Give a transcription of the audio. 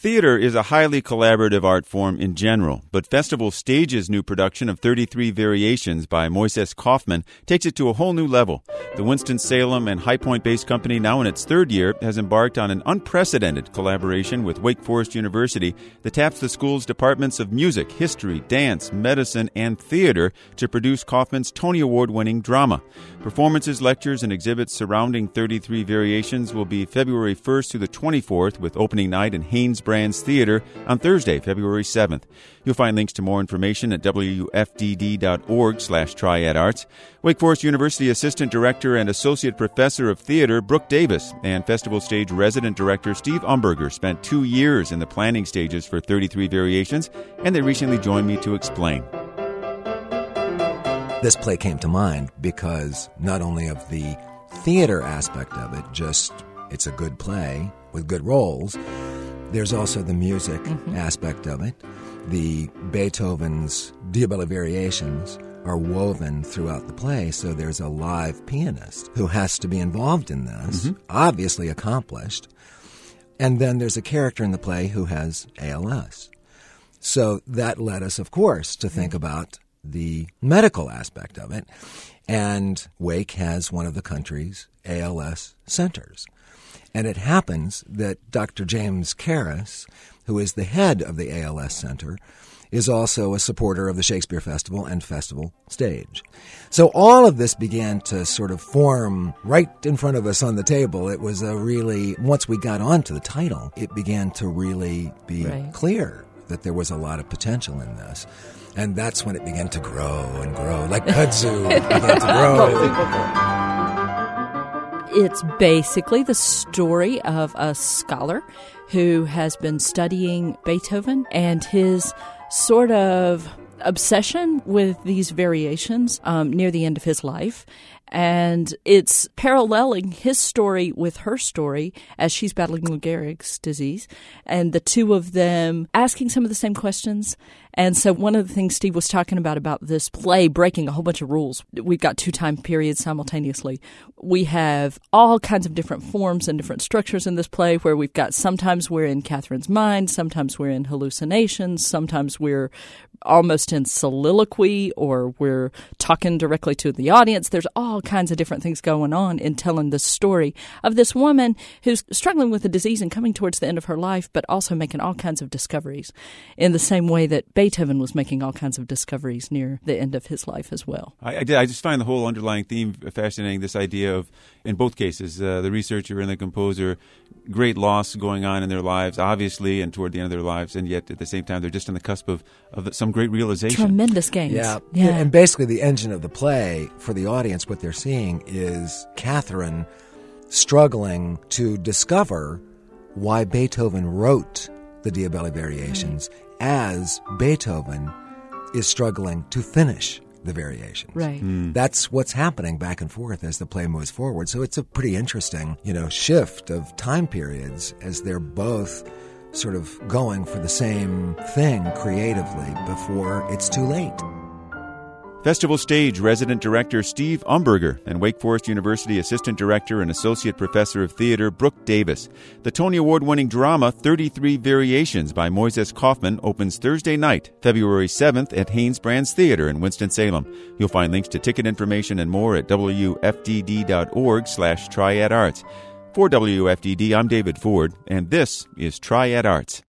Theater is a highly collaborative art form in general, but Festival Stage's new production of 33 Variations by Moises Kaufman takes it to a whole new level. The Winston-Salem and High Point-based company, now in its third year, has embarked on an unprecedented collaboration with Wake Forest University that taps the school's departments of music, history, dance, medicine, and theater to produce Kaufman's Tony Award-winning drama. Performances, lectures, and exhibits surrounding 33 Variations will be February 1st through the 24th, with opening night in Haynes Brands Theater on Thursday, February 7th. You'll find links to more information at wfdd.org/triadarts. Wake Forest University Assistant Director and Associate Professor of Theater Brooke Davis and Festival Stage Resident Director Steve Umberger spent 2 years in the planning stages for 33 Variations, and they recently joined me to explain. This play came to mind because not only of the theater aspect of it, just it's a good play with good roles, there's also the music aspect of it. The Beethoven's Diabelli Variations are woven throughout the play, so there's a live pianist who has to be involved in this, obviously accomplished. And then there's a character in the play who has ALS. So that led us, of course, to think about the medical aspect of it. And Wake has one of the country's ALS centers. And it happens that Dr. James Karras, who is the head of the ALS Center, is also a supporter of the Shakespeare Festival and Festival Stage. So all of this began to sort of form right in front of us on the table. It was a really, once we got onto the title, it began to really be clear that there was a lot of potential in this. And that's when it began to grow and grow, like kudzu began to grow. It's basically the story of a scholar who has been studying Beethoven and his sort of obsession with these variations near the end of his life. And it's paralleling his story with her story as she's battling Lou Gehrig's disease, and the two of them asking some of the same questions. And so one of the things Steve was talking about this play breaking a whole bunch of rules. We've got 2 time periods simultaneously. We have all kinds of different forms and different structures in this play where we've got sometimes we're in Catherine's mind, sometimes we're in hallucinations, sometimes we're almost in soliloquy, or we're talking directly to the audience. There's all kinds of different things going on in telling the story of this woman who's struggling with a disease and coming towards the end of her life, but also making all kinds of discoveries in the same way that Beethoven was making all kinds of discoveries near the end of his life as well. I just find the whole underlying theme fascinating, this idea of, in both cases, the researcher and the composer, great loss going on in their lives, obviously, and toward the end of their lives, and yet at the same time they're just on the cusp of some great realization. Tremendous gains. Yeah. And basically the engine of the play, for the audience, what they're seeing is Catherine struggling to discover why Beethoven wrote the Diabelli Variations as Beethoven is struggling to finish the variations. Right. That's what's happening back and forth as the play moves forward. So it's a pretty interesting, shift of time periods as they're both sort of going for the same thing creatively before it's too late. Festival Stage Resident Director Steve Umberger and Wake Forest University Assistant Director and Associate Professor of Theater Brooke Davis. The Tony Award-winning drama 33 Variations by Moises Kaufman opens Thursday night, February 7th at Haynes Brands Theater in Winston-Salem. You'll find links to ticket information and more at wfdd.org/triadarts. For WFDD, I'm David Ford, and this is Triad Arts.